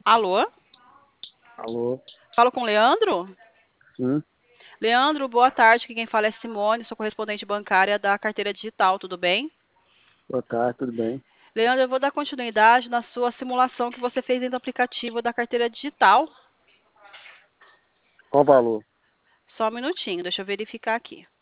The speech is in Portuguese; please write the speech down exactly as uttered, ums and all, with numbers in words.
Alô? Alô? Falo com o Leandro? Sim, Leandro, boa tarde. Aqui quem fala é Simone, sou correspondente bancária da carteira digital, tudo bem? boa tarde, tudo bem? Leandro, eu vou dar continuidade na sua simulação que você fez dentro do aplicativo da carteira digital. Qual o valor? Só um minutinho, deixa eu verificar aqui.